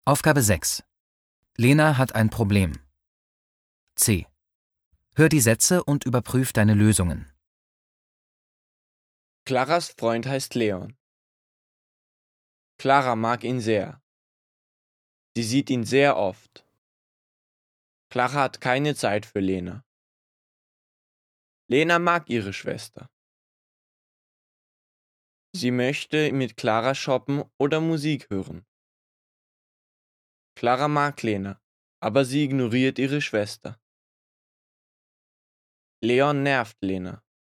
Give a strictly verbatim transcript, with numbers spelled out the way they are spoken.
Aufgabe sechs. Lena hat ein Problem. C. Hör die Sätze und überprüf deine Lösungen. Claras Freund heißt Leon. Clara mag ihn sehr. Sie sieht ihn sehr oft. Clara hat keine Zeit für Lena. Lena mag ihre Schwester. Sie möchte mit Clara shoppen oder Musik hören. Clara mag Lena, aber sie ignoriert ihre Schwester. Leon nervt Lena.